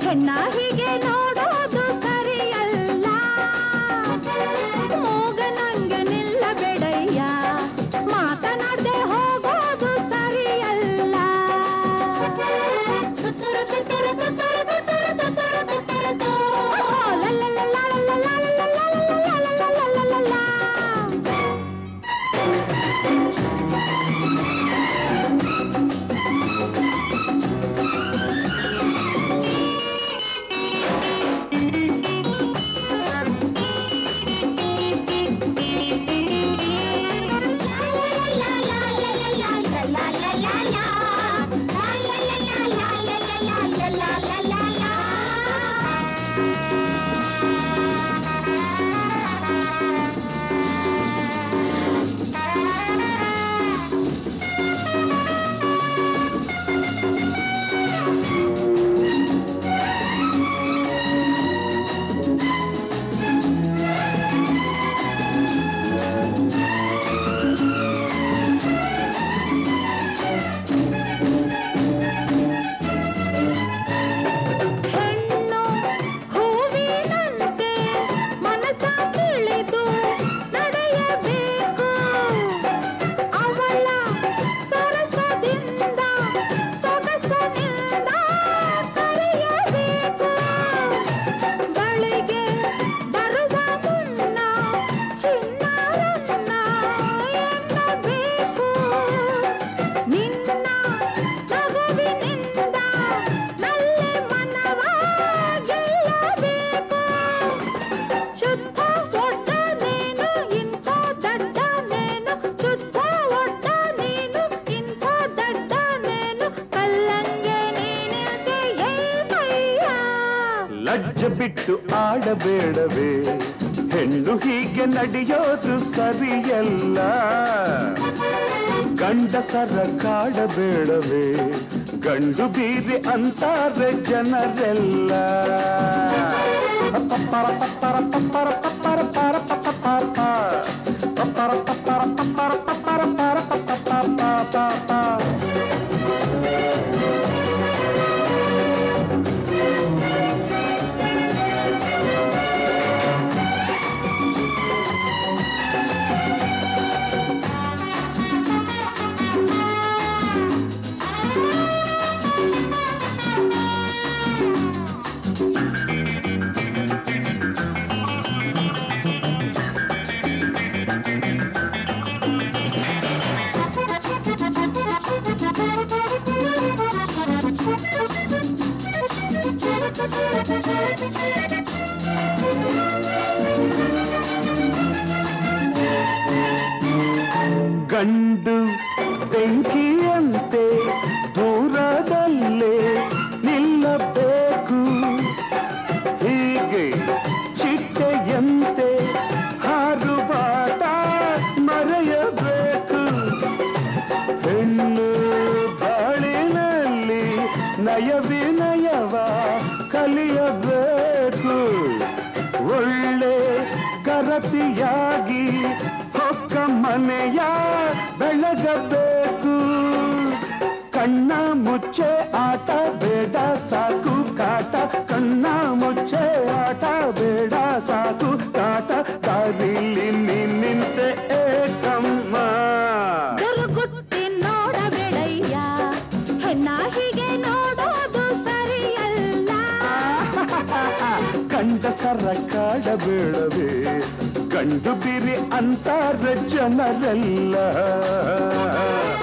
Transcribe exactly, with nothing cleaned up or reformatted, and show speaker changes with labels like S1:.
S1: ಹೆಣ್ಣ ಹೀಗೆ ನೋಡೋದು ಸರಿಯಲ್ಲ. ಮೂಗನಂಗೆ ನಿಲ್ಲಬೇಡಯ್ಯ, ಮಾತನಾಡದೆ ಹೋಗೋದು ಸರಿಯಲ್ಲ. ತುತ್ತೂರು ತುತ್ತೂರು ತುತ್ತೂರು ತುತ್ತೂರು ತುತ್ತೂರು ತುತ್ತೂರು ತೂ.
S2: ಲಜ್ಜೆ ಬಿಟ್ಟು ಆಡಬೇಡವೇ, ಹೆಣ್ಣು ಹೀಗೆ ನಡೆಯೋದು ಸರಿಯಲ್ಲ. ಗಂಡಸರ ಕಾಡಬೇಡವೇ, ಗಂಡು ಬೀರಿ ಅಂತಾರೆ ಜನರೆಲ್ಲ. ಪಪ್ಪರ ಪಪ್ಪರ ಪಪ್ಪರ ಪಪ್ಪರ ಪಾರ ಪಪ್ಪ ಪಾಪ ಪಪ್ಪರ ಪಪ್ಪರ ಪಪ್ಪರ ಪಪ್ಪರ ಪಾರ ಪಪ್ಪ ಪಾಪ. ಗಂಡು ಬೆಂಕಿಯಂತೆ ದೂರದಲ್ಲೇ ನಿಲ್ಲಬೇಕು, ಹೀಗೆ ಚಿಟ್ಟೆಯಂತೆ ಹಾರುವಾಟ ಮರೆಯಬೇಕು. ಹೆಣ್ಣು ಬಾಳಿನಲ್ಲಿ ನಯ ವಿನಯವ ಕಲಿಯಬೇಕು, ಒಳ್ಳೆ ಗರತಿಯಾಗಿ ಹೊಕ್ಕ ಮನೆಯ ಬೆಳಗಬೇಕು. ಕಣ್ಣ ಮುಚ್ಚೆ ಆಟ ಬೇಡ ಸಾಕು ಕಾಟ, ಕಣ್ಣ ಮುಚ್ಚೆ ಆಟ ಬೇಡ ಸಾಕು ಕಾಟ, ದಾರಿಲಿ ನಿಂತೆ ಏಕಮ್ಮ.
S1: ಗುರುಗುಟ್ಟಿ ನೋಡಬೇಡಯ್ಯ, ಹೆಣ್ಣ ಹೀಗೆ ನೋಡೋದು ಸರಿಯಲ್ಲ.
S2: ಗಂಡಸರ ಕಾಡಬೇಡವೇ, ಗಂಡು ಬಿರಿ ಅಂತಾರೆ ಜನರೆಲ್ಲ.